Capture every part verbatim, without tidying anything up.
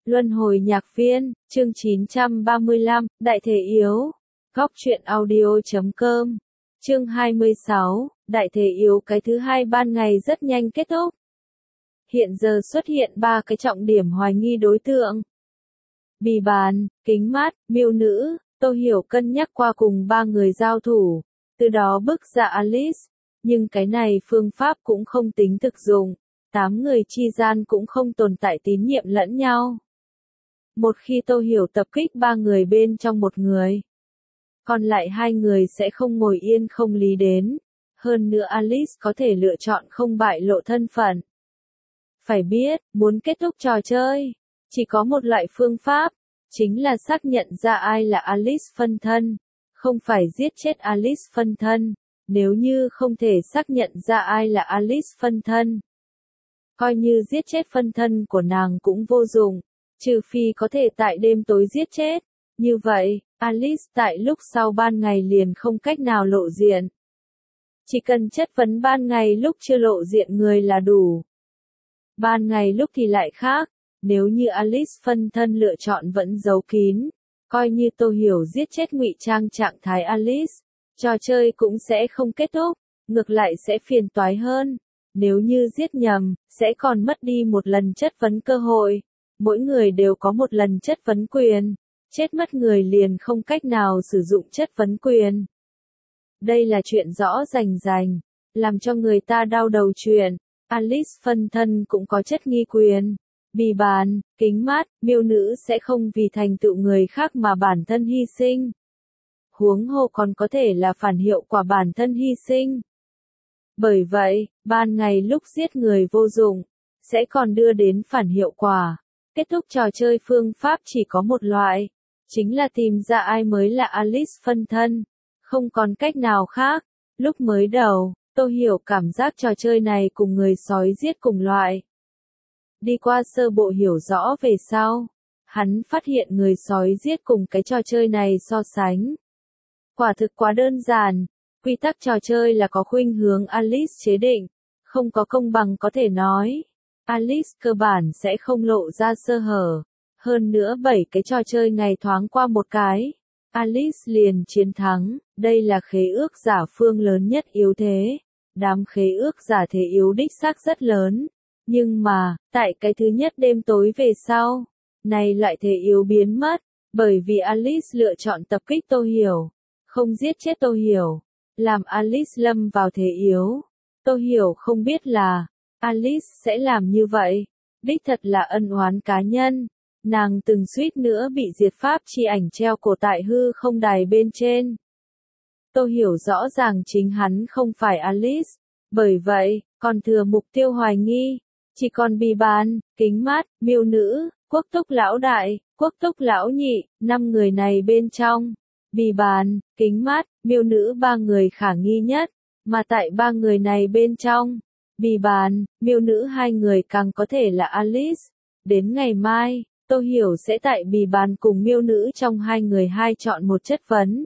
Luân hồi nhạc viên, chương chín trăm ba mươi lăm, Đại Thể Yếu. Góc truyện audio chấm com. Chương hai mươi sáu, Đại Thể Yếu. Cái thứ hai ban ngày rất nhanh kết thúc. Hiện giờ xuất hiện ba cái trọng điểm hoài nghi đối tượng. Bì bàn, kính mát, miêu nữ. Tô Hiểu cân nhắc qua cùng ba người giao thủ, từ đó bức ra Alice. Nhưng cái này phương pháp cũng không tính thực dụng. Tám người chi gian cũng không tồn tại tín nhiệm lẫn nhau. Một khi Tô Hiểu tập kích ba người bên trong một người, còn lại hai người sẽ không ngồi yên không lý đến. Hơn nữa Alice có thể lựa chọn không bại lộ thân phận. Phải biết, muốn kết thúc trò chơi, chỉ có một loại phương pháp, chính là xác nhận ra ai là Alice phân thân, không phải giết chết Alice phân thân. Nếu như không thể xác nhận ra ai là Alice phân thân, coi như giết chết phân thân của nàng cũng vô dụng, trừ phi có thể tại đêm tối giết chết. Như vậy, Alice tại lúc sau ban ngày liền không cách nào lộ diện. Chỉ cần chất vấn ban ngày lúc chưa lộ diện người là đủ. Ban ngày lúc thì lại khác, nếu như Alice phân thân lựa chọn vẫn giấu kín, coi như Tô Hiểu giết chết ngụy trang trạng thái Alice, trò chơi cũng sẽ không kết thúc, ngược lại sẽ phiền toái hơn. Nếu như giết nhầm, sẽ còn mất đi một lần chất vấn cơ hội. Mỗi người đều có một lần chất vấn quyền. Chết mất người liền không cách nào sử dụng chất vấn quyền. Đây là chuyện rõ rành rành, làm cho người ta đau đầu chuyện. Alice phân thân cũng có chất nghi quyền. Bì bàn, kính mát, miêu nữ sẽ không vì thành tựu người khác mà bản thân hy sinh. Huống hồ còn có thể là phản hiệu quả bản thân hy sinh. Bởi vậy, ban ngày lúc giết người vô dụng, sẽ còn đưa đến phản hiệu quả. Kết thúc trò chơi phương pháp chỉ có một loại, chính là tìm ra ai mới là Alice phân thân. Không còn cách nào khác. Lúc mới đầu, Tô Hiểu cảm giác trò chơi này cùng người sói giết cùng loại. Đi qua sơ bộ hiểu rõ về sau, hắn phát hiện người sói giết cùng cái trò chơi này so sánh. Quả thực quá đơn giản. Quy tắc trò chơi là có khuynh hướng Alice chế định, không có công bằng có thể nói. Alice cơ bản sẽ không lộ ra sơ hở. Hơn nữa bảy cái trò chơi ngày thoáng qua một cái, Alice liền chiến thắng. Đây là khế ước giả phương lớn nhất yếu thế. Đám khế ước giả thế yếu đích xác rất lớn. Nhưng mà, tại cái thứ nhất đêm tối về sau, này loại thế yếu biến mất, bởi vì Alice lựa chọn tập kích Tô Hiểu, không giết chết Tô Hiểu, làm Alice lâm vào thế yếu. Tô Hiểu không biết là, Alice sẽ làm như vậy. Đích thật là ân oán cá nhân. Nàng từng suýt nữa bị diệt pháp chi ảnh treo cổ tại hư không đài bên trên. Tô Hiểu rõ ràng chính hắn không phải Alice. Bởi vậy, còn thừa mục tiêu hoài nghi. Chỉ còn bì bàn, kính mát, miêu nữ, quốc túc lão đại, quốc túc lão nhị, năm người này bên trong. Bì bàn, kính mát, miêu nữ ba người khả nghi nhất. Mà tại ba người này bên trong, bì bàn, miêu nữ hai người càng có thể là Alice. Đến ngày mai, Tô Hiểu sẽ tại bì bàn cùng miêu nữ trong hai người hai chọn một chất vấn.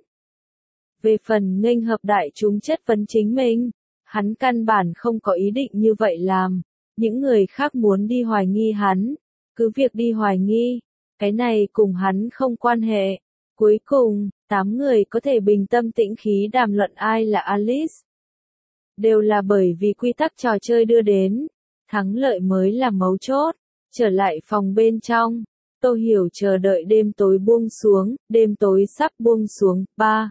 Về phần nghênh hợp đại chúng chất vấn chính mình, hắn căn bản không có ý định như vậy làm. Những người khác muốn đi hoài nghi hắn, cứ việc đi hoài nghi, cái này cùng hắn không quan hệ. Cuối cùng, tám người có thể bình tâm tĩnh khí đàm luận ai là Alice. Đều là bởi vì quy tắc trò chơi đưa đến, thắng lợi mới là mấu chốt. Trở lại phòng bên trong, Tô Hiểu chờ đợi đêm tối buông xuống. Đêm tối sắp buông xuống. Ba,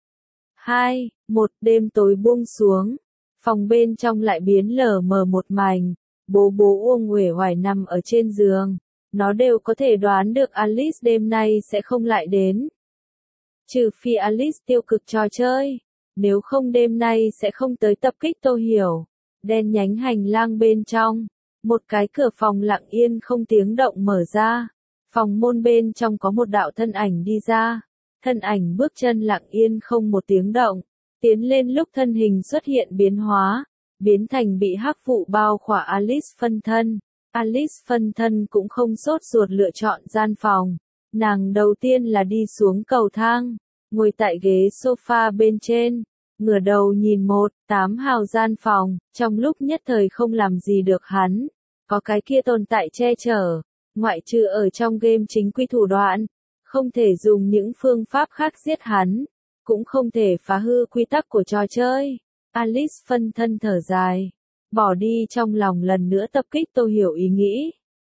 hai, một. Đêm tối buông xuống. Phòng bên trong lại biến lờ mờ một mảnh. Bố bố Uông uể oải nằm ở trên giường. Nó đều có thể đoán được Alice đêm nay sẽ không lại đến. Trừ phi Alice tiêu cực trò chơi. Nếu không đêm nay sẽ không tới tập kích Tô Hiểu. Đen nhánh hành lang bên trong. Một cái cửa phòng lặng yên không tiếng động mở ra. Phòng môn bên trong có một đạo thân ảnh đi ra. Thân ảnh bước chân lặng yên không một tiếng động. Tiến lên lúc thân hình xuất hiện biến hóa. Biến thành bị hắc vụ bao khỏa Alice phân thân. Alice phân thân cũng không sốt ruột lựa chọn gian phòng. Nàng đầu tiên là đi xuống cầu thang. Ngồi tại ghế sofa bên trên. Ngửa đầu nhìn một, tám hào gian phòng. Trong lúc nhất thời không làm gì được hắn. Có cái kia tồn tại che chở. ngoại trừ ở trong game chính quy thủ đoạn, không thể dùng những phương pháp khác giết hắn, cũng không thể phá hư quy tắc của trò chơi. Alice phân thân thở dài, bỏ đi trong lòng lần nữa tập kích Tô Hiểu ý nghĩ.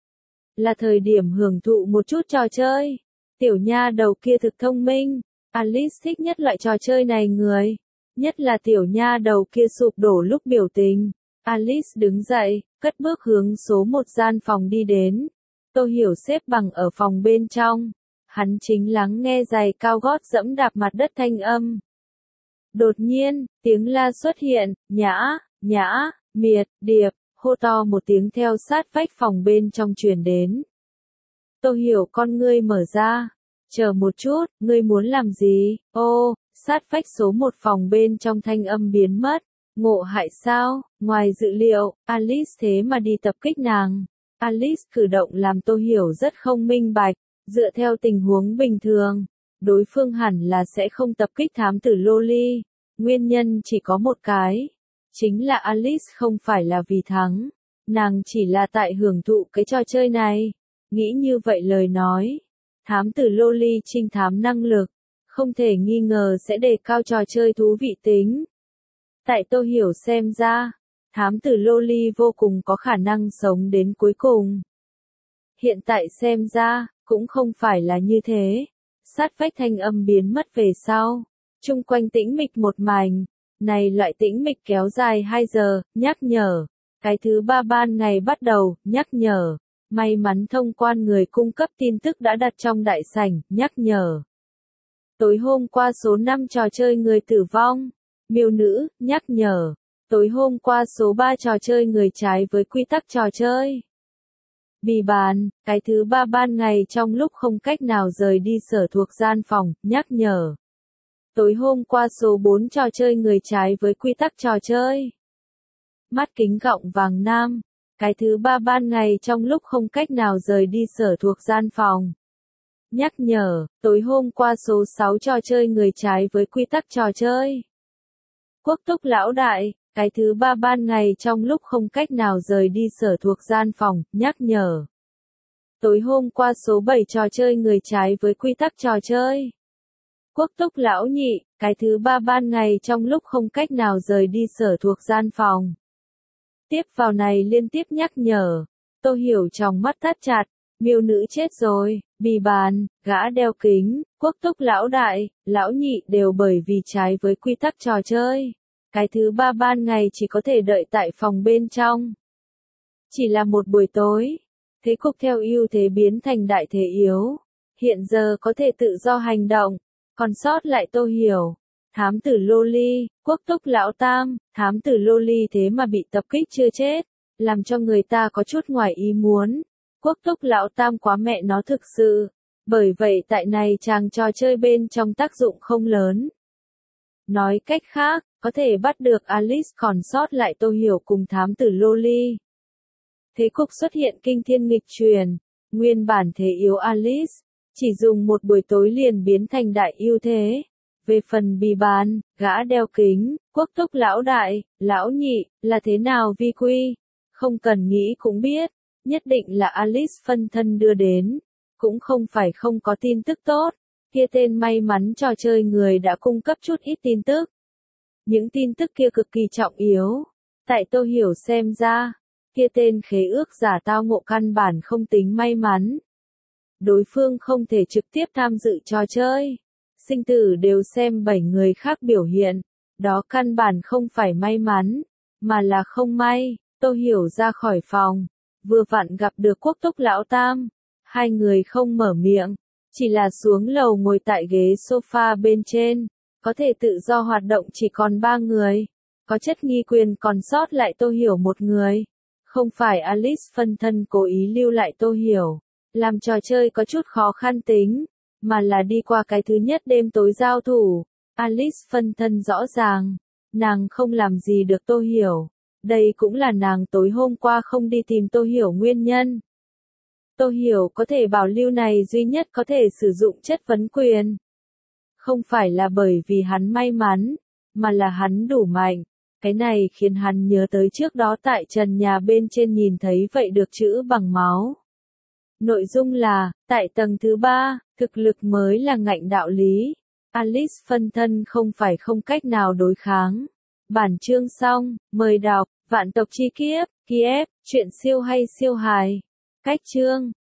Là thời điểm hưởng thụ một chút trò chơi. Tiểu nha đầu kia thực thông minh, Alice thích nhất loại trò chơi này người, nhất là tiểu nha đầu kia sụp đổ lúc biểu tình. Alice đứng dậy, cất bước hướng số một gian phòng đi đến. Tô Hiểu xếp bằng ở phòng bên trong, hắn chính lắng nghe giày cao gót dẫm đạp mặt đất thanh âm. Đột nhiên, tiếng la xuất hiện, nhã, nhã, miệt, điệp, hô to một tiếng theo sát vách phòng bên trong truyền đến. Tô Hiểu con ngươi mở ra, chờ một chút, ngươi muốn làm gì? Ô, sát vách số một phòng bên trong thanh âm biến mất, ngộ hại sao? Ngoài dự liệu, Alice thế mà đi tập kích nàng. Alice cử động làm Tô Hiểu rất không minh bạch, dựa theo tình huống bình thường, đối phương hẳn là sẽ không tập kích thám tử Loli, nguyên nhân chỉ có một cái, chính là Alice không phải là vì thắng, nàng chỉ là tại hưởng thụ cái trò chơi này. Nghĩ như vậy lời nói, thám tử Loli trinh thám năng lực, không thể nghi ngờ sẽ đề cao trò chơi thú vị tính. Tại Tô Hiểu xem ra, thám tử Loli vô cùng có khả năng sống đến cuối cùng. Hiện tại xem ra, cũng không phải là như thế. Sát vách thanh âm biến mất về sau, chung quanh tĩnh mịch một mảnh, này loại tĩnh mịch kéo dài hai giờ, nhắc nhở. Cái thứ ba ban ngày bắt đầu, nhắc nhở. May mắn thông quan người cung cấp tin tức đã đặt trong đại sảnh, nhắc nhở. Tối hôm qua số năm trò chơi người tử vong, miêu nữ, nhắc nhở. Tối hôm qua số ba trò chơi người trái với quy tắc trò chơi. Bì bàn, cái thứ ba ban ngày trong lúc không cách nào rời đi sở thuộc gian phòng, nhắc nhở. Tối hôm qua số bốn trò chơi người trái với quy tắc trò chơi. Mắt kính gọng vàng nam, cái thứ ba ban ngày trong lúc không cách nào rời đi sở thuộc gian phòng. Nhắc nhở, tối hôm qua số sáu trò chơi người trái với quy tắc trò chơi. Quốc túc lão đại, cái thứ ba ban ngày trong lúc không cách nào rời đi sở thuộc gian phòng, nhắc nhở. Tối hôm qua số bảy trò chơi người trái với quy tắc trò chơi. Quốc túc lão nhị, cái thứ ba ban ngày trong lúc không cách nào rời đi sở thuộc gian phòng. Tiếp vào này liên tiếp nhắc nhở. Tô Hiểu trong mắt thắt chặt, miêu nữ chết rồi, bì bàn, gã đeo kính, quốc túc lão đại, lão nhị đều bởi vì trái với quy tắc trò chơi. Cái thứ ba ban ngày chỉ có thể đợi tại phòng bên trong. Chỉ là một buổi tối, thế cục theo ưu thế biến thành đại thế yếu. Hiện giờ có thể tự do hành động, còn sót lại Tô Hiểu. Thám tử Loli, quốc túc lão tam, thám tử Loli thế mà bị tập kích chưa chết, làm cho người ta có chút ngoài ý muốn. Quốc túc lão tam quá mẹ nó thực sự, bởi vậy tại này chàng trò chơi bên trong tác dụng không lớn. Nói cách khác, có thể bắt được Alice còn sót lại Tô Hiểu cùng thám tử Loli. Thế cục xuất hiện kinh thiên nghịch truyền, nguyên bản thế yếu Alice, chỉ dùng một buổi tối liền biến thành đại ưu thế. Về phần bì bàn, gã đeo kính, quốc túc lão đại, lão nhị, là thế nào vi quy? Không cần nghĩ cũng biết, nhất định là Alice phân thân đưa đến, cũng không phải không có tin tức tốt. Kia tên may mắn trò chơi người đã cung cấp chút ít tin tức. Những tin tức kia cực kỳ trọng yếu. Tại Tô Hiểu xem ra, kia tên khế ước giả tao ngộ căn bản không tính may mắn. Đối phương không thể trực tiếp tham dự trò chơi. Sinh tử đều xem bảy người khác biểu hiện. Đó căn bản không phải may mắn, mà là không may. Tô Hiểu ra khỏi phòng, vừa vặn gặp được quốc túc lão tam. Hai người không mở miệng, chỉ là xuống lầu ngồi tại ghế sofa bên trên. Có thể tự do hoạt động chỉ còn ba người. Có chất nghi quyền còn sót lại Tô Hiểu một người. Không phải Alice phân thân cố ý lưu lại Tô Hiểu, làm trò chơi có chút khó khăn tính, mà là đi qua cái thứ nhất đêm tối giao thủ. Alice phân thân rõ ràng, nàng không làm gì được Tô Hiểu. Đây cũng là nàng tối hôm qua không đi tìm Tô Hiểu nguyên nhân. Tô Hiểu có thể bảo lưu này duy nhất có thể sử dụng chất vấn quyền. Không phải là bởi vì hắn may mắn, mà là hắn đủ mạnh. Cái này khiến hắn nhớ tới trước đó tại trần nhà bên trên nhìn thấy vậy được chữ bằng máu. Nội dung là, tại tầng thứ ba, thực lực mới là ngạnh đạo lý. Alice phân thân không phải không cách nào đối kháng. Bản chương xong, mời đọc, Vạn tộc chi kiếp, Kiev, chuyện siêu hay siêu hài. Cách chương